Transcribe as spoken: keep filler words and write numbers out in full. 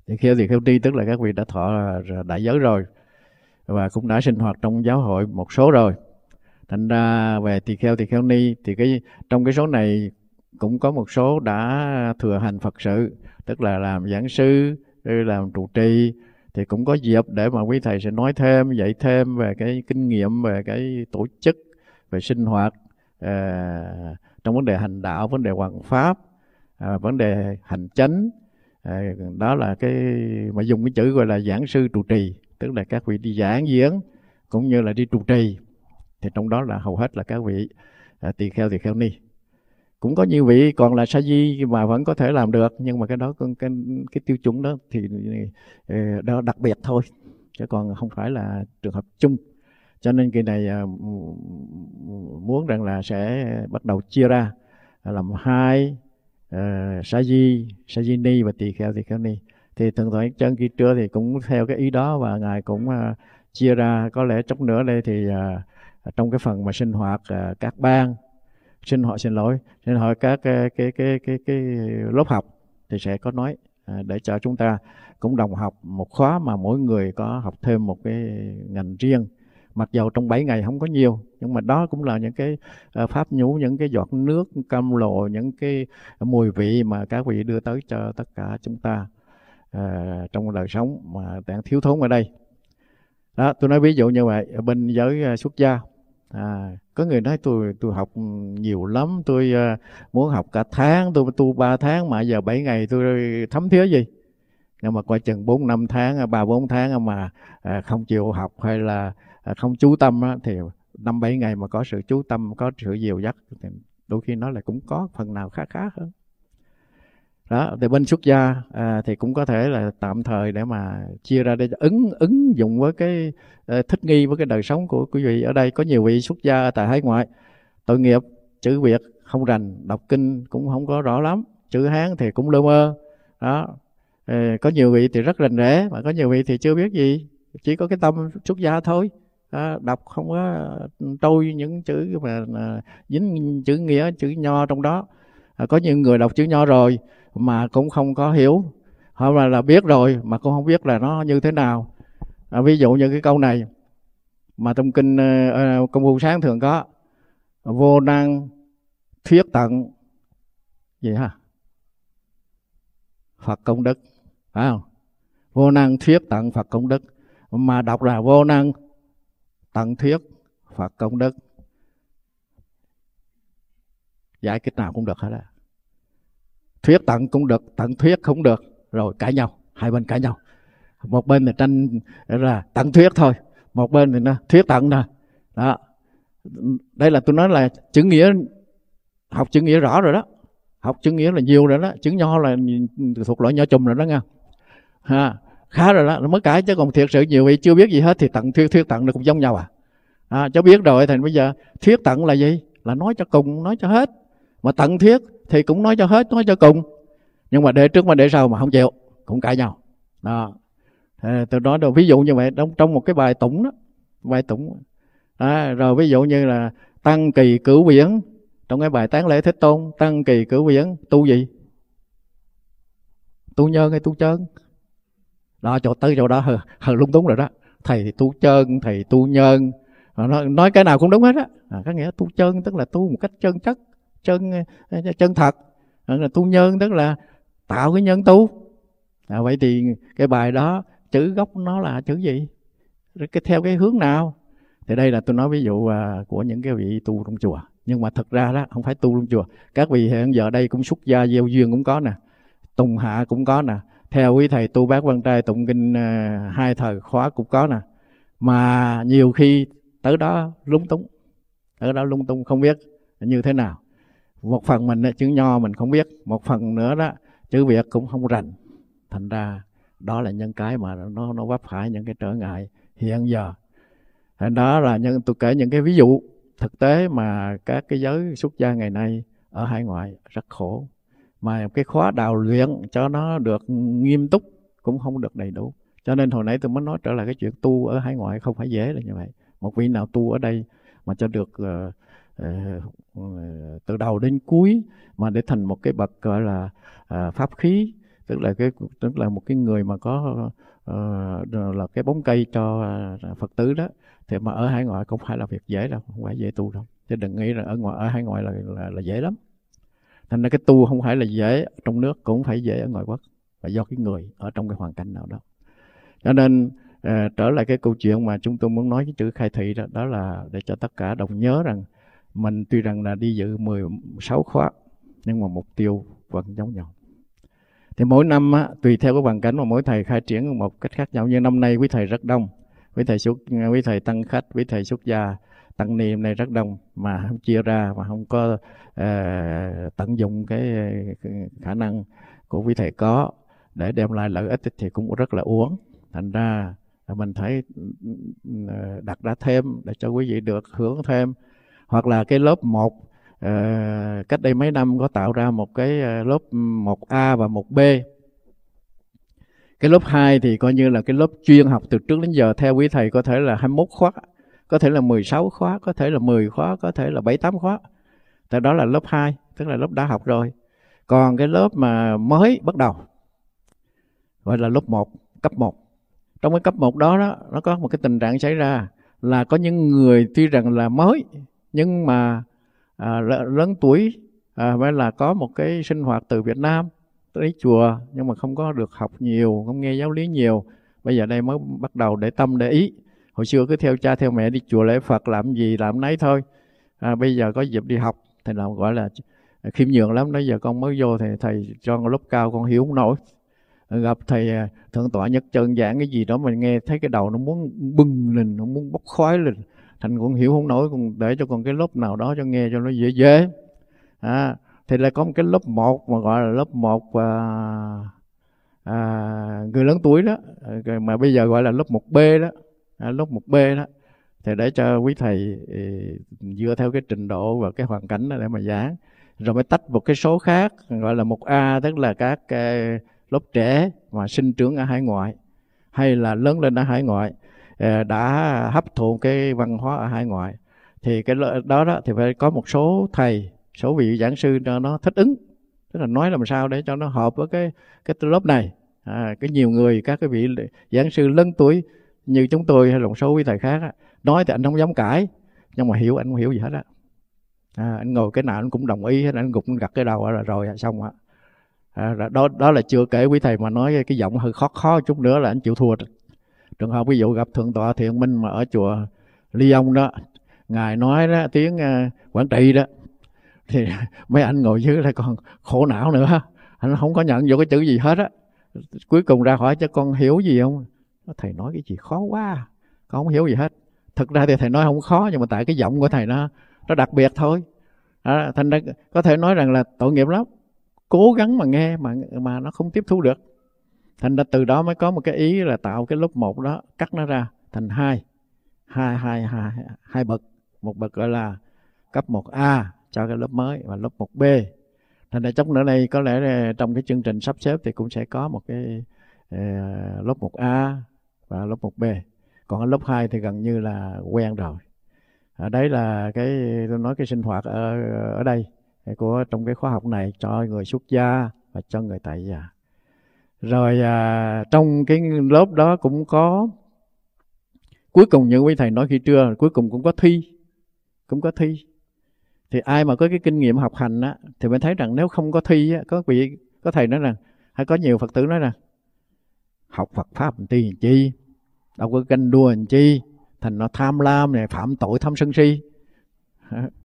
Tỳ kheo tỳ kheo ni tức là các vị đã thọ đại giới rồi và cũng đã sinh hoạt trong giáo hội một số rồi. Thành ra về tỳ kheo tỳ kheo ni thì cái trong cái số này cũng có một số đã thừa hành Phật sự, tức là làm giảng sư, làm trụ trì, thì cũng có dịp để mà quý thầy sẽ nói thêm, dạy thêm về cái kinh nghiệm về cái tổ chức, về sinh hoạt à, trong vấn đề hành đạo, vấn đề hoằng pháp, à, vấn đề hành chánh. À, đó là cái mà dùng cái chữ gọi là giảng sư trụ trì, tức là các vị đi giảng diễn cũng như là đi trụ trì. Thì trong đó là hầu hết là các vị à, tỳ kheo tỳ kheo ni. Cũng có nhiều vị còn là sa di mà vẫn có thể làm được, nhưng mà cái đó cái, cái, cái tiêu chuẩn đó thì đó đặc biệt thôi, chứ còn không phải là trường hợp chung. Cho nên kỳ này à, muốn rằng là sẽ bắt đầu chia ra làm hai, uh, sa di, sa di ni và tỳ kheo tỳ kheo ni. Thì Thượng tọa Chân khi trưa thì cũng theo cái ý đó, và ngài cũng uh, chia ra. Có lẽ chút nữa đây thì uh, trong cái phần mà sinh hoạt uh, các ban, sinh hoạt xin lỗi sinh hoạt các cái cái cái cái, cái lớp học thì sẽ có nói uh, để cho chúng ta cũng đồng học một khóa mà mỗi người có học thêm một cái ngành riêng. Mặc dầu trong bảy ngày không có nhiều, nhưng mà đó cũng là những cái pháp nhũ, những cái giọt nước cam lồ, những cái mùi vị mà các vị đưa tới cho tất cả chúng ta à, trong đời sống mà đang thiếu thốn ở đây. Đó, tôi nói ví dụ như vậy. Ở bên giới xuất gia, à, có người nói tôi tôi học nhiều lắm, tôi uh, muốn học cả tháng, tôi tu ba tháng mà giờ bảy ngày tôi thấm thía gì. Nhưng mà qua chừng bốn năm tháng, ba bốn tháng mà à, không chịu học hay là à, không chú tâm á, thì năm bảy ngày mà có sự chú tâm, có sự dìu dắt, thì đôi khi nó lại cũng có phần nào khá khá hơn. Đó, thì bên xuất gia à, thì cũng có thể là tạm thời để mà chia ra để ứng ứng dụng với cái uh, thích nghi với cái đời sống của quý vị ở đây. Có nhiều vị xuất gia tại hải ngoại, tội nghiệp, chữ Việt không rành, đọc kinh cũng không có rõ lắm, chữ Hán thì cũng lơ mơ. Đó, có nhiều vị thì rất rành rẽ, mà có nhiều vị thì chưa biết gì, chỉ có cái tâm xuất gia thôi. À, đọc không có trôi những chữ mà à, dính chữ nghĩa, chữ nho trong đó. À, có những người đọc chữ nho rồi mà cũng không có hiểu, hoặc là, là biết rồi mà cũng không biết là nó như thế nào. À, ví dụ như cái câu này mà trong kinh uh, Công phu sáng thường có: vô năng thuyết tận gì hả? Phật công đức, phải không? Vô năng thuyết tận Phật công đức, mà đọc là vô năng tận thuyết Phật công đức. Giải kịch nào cũng được hết á. Thuyết tận cũng được, tận thuyết không được, rồi cãi nhau, hai bên cãi nhau. Một bên thì tranh là tận thuyết thôi, một bên thì nó thuyết tận nè. Đó, đây là tôi nói là chữ nghĩa, học chữ nghĩa rõ rồi đó, học chữ nghĩa là nhiều rồi đó, chữ nho là thuộc loại nho chùm rồi đó nha. Ha, khá rồi đó, nó mới cãi. Chứ còn thiệt sự nhiều vị chưa biết gì hết thì tận thuyết thuyết tận nó cũng giống nhau à. À, cháu biết rồi thì bây giờ thuyết tận là gì? Là nói cho cùng, nói cho hết. Mà tận thuyết thì cũng nói cho hết, nói cho cùng. Nhưng mà để trước mà để sau mà không chịu, cũng cãi nhau. Đó. À, tôi nói đâu ví dụ như vậy trong, trong một cái bài tụng đó, bài tụng. À, rồi ví dụ như là tăng kỳ cửu viễn, trong cái bài tán lễ Thế Tôn, tăng kỳ cửu viễn tu gì? Tu nhân hay tu chân? Đó, chỗ tới chỗ đó hờ, hờ lung túng rồi đó. Thầy thì tu chân, thầy tu nhân, nói, nói cái nào cũng đúng hết á. À, có nghĩa tu chân tức là tu một cách chân chất, chân chân thật. À, tu nhân tức là tạo cái nhân tu. À, vậy thì cái bài đó chữ gốc nó là chữ gì? Cái theo cái hướng nào? Thì đây là tôi nói ví dụ à, của những cái vị tu trong chùa. Nhưng mà thật ra đó không phải tu trong chùa. Các vị hiện giờ đây cũng xuất gia gieo duyên cũng có nè, tùng hạ cũng có nè, theo quý thầy tu Bát Văn Trai tụng kinh uh, hai thời khóa cũng có nè. Mà nhiều khi tới đó lúng túng, tới đó lung tung không biết như thế nào. Một phần mình chữ nho mình không biết, một phần nữa đó chữ Việt cũng không rành. Thành ra đó là những cái mà nó nó vấp phải những cái trở ngại hiện giờ. Đó là những, tôi kể những cái ví dụ thực tế mà các cái giới xuất gia ngày nay ở hải ngoại rất khổ. Mà cái khóa đào luyện cho nó được nghiêm túc cũng không được đầy đủ. Cho nên hồi nãy tôi mới nói trở lại cái chuyện tu ở hải ngoại không phải dễ là như vậy. Một vị nào tu ở đây mà cho được uh, uh, từ đầu đến cuối mà để thành một cái bậc gọi là uh, pháp khí, tức là cái tức là một cái người mà có uh, là cái bóng cây cho uh, Phật tử đó, thì mà ở hải ngoại cũng phải là việc dễ đâu, không phải dễ tu đâu, chứ đừng nghĩ là ở ngoài ở hải ngoại là là, là dễ lắm. Thành ra cái tu không phải là dễ trong nước, cũng phải dễ ở ngoại quốc, và do cái người ở trong cái hoàn cảnh nào đó. Cho nên à, trở lại cái câu chuyện mà chúng tôi muốn nói với chữ khai thị đó, đó là để cho tất cả đồng nhớ rằng mình tuy rằng là đi dự mười sáu khóa, nhưng mà mục tiêu vẫn giống nhau. Thì mỗi năm á, tùy theo cái hoàn cảnh mà mỗi thầy khai triển một cách khác nhau. Như năm nay quý thầy rất đông, quý thầy xuất quý thầy tăng khách, quý thầy xuất gia tăng ni hôm nay rất đông, mà không chia ra, mà không có uh, tận dụng cái, cái khả năng của quý thầy có để đem lại lợi ích thì cũng rất là uổng. Thành ra mình phải đặt ra thêm để cho quý vị được hưởng thêm. Hoặc là cái lớp một, uh, cách đây mấy năm có tạo ra một cái lớp một A và một B. Cái lớp hai thì coi như là cái lớp chuyên học từ trước đến giờ, theo quý thầy có thể là hai mươi mốt khóa, có thể là mười sáu khóa, có thể là mười khóa, có thể là bảy tám khóa. Tại đó là lớp hai, tức là lớp đã học rồi. Còn cái lớp mà mới bắt đầu gọi là lớp một, cấp một. Trong cái cấp một đó, đó nó có một cái tình trạng xảy ra là có những người tuy rằng là mới, nhưng mà à, lớn tuổi, à, hay là có một cái sinh hoạt từ Việt Nam tới chùa, nhưng mà không có được học nhiều, không nghe giáo lý nhiều. Bây giờ đây mới bắt đầu để tâm để ý. Hồi xưa cứ theo cha theo mẹ đi chùa lễ Phật làm gì làm nấy thôi. À, bây giờ có dịp đi học thì nào gọi là khiêm nhường lắm. Bây giờ con mới vô thì thầy cho con lớp cao con hiểu không nổi. Gặp thầy thượng tọa Nhất Chân giảng cái gì đó mình nghe thấy cái đầu nó muốn bừng lên, nó muốn bốc khói lên, thành con hiểu không nổi, con để cho con cái lớp nào đó cho nghe cho nó dễ dễ. À, thì lại có một cái lớp một mà gọi là lớp một à, à, người lớn tuổi đó, mà bây giờ gọi là lớp một B đó, à, lớp một B đó. Thì để cho quý thầy dựa theo cái trình độ và cái hoàn cảnh đó để mà giảng, rồi mới tách một cái số khác gọi là một A, tức là các cái lớp trẻ mà sinh trưởng ở hải ngoại hay là lớn lên ở hải ngoại, đã hấp thụ cái văn hóa ở hải ngoại. Thì cái đó đó thì phải có một số thầy, số vị giảng sư cho nó thích ứng, tức là nói làm sao để cho nó hợp với cái cái lớp này. À, cái nhiều người, các cái vị giảng sư lớn tuổi như chúng tôi hay là một số quý thầy khác á, nói thì anh không dám cãi, nhưng mà hiểu anh không hiểu gì hết á. À, anh ngồi cái nào anh cũng đồng ý hết, anh gục anh gật cái đầu là rồi xong á. À, đó đó là chưa kể quý thầy mà nói cái giọng hơi khó khó chút nữa là anh chịu thua. Trường hợp ví dụ gặp thượng tọa Thiện Minh mà ở chùa Ly Ông đó, ngài nói đó tiếng uh, Quảng Trị đó, thì mấy anh ngồi dưới lại còn khổ não nữa, anh không có nhận vô cái chữ gì hết á. Cuối cùng ra hỏi cho con hiểu gì không, thầy nói cái gì khó quá, con không hiểu gì hết. Thực ra thì thầy nói không khó, nhưng mà tại cái giọng của thầy nó nó đặc biệt thôi. À, thành ra có thể nói rằng là tội nghiệp lắm, cố gắng mà nghe mà mà nó không tiếp thu được. Thành ra từ đó mới có một cái ý là tạo cái lớp một đó, cắt nó ra thành hai, hai, hai, hai, hai bậc. Một bậc gọi là cấp một A cho cái lớp mới, và lớp một B. Thành ra trong nữa đây có lẽ trong cái chương trình sắp xếp thì cũng sẽ có một cái uh, lớp một A và lớp một B. Còn ở lớp hai thì gần như là quen rồi. À, đấy là cái tôi nói cái sinh hoạt ở ở đây của trong cái khóa học này cho người xuất gia và cho người tại gia. Rồi à, trong cái lớp đó cũng có, cuối cùng như quý thầy nói khi trưa, cuối cùng cũng có thi, cũng có thi. Thì ai mà có cái kinh nghiệm học hành á, thì mới thấy rằng nếu không có thi á, có vị có thầy nói rằng, hay có nhiều Phật tử nói rằng, học Phật pháp làm chi chi, đâu có ganh đua làm chi, thành nó tham lam này, phạm tội tham sân si.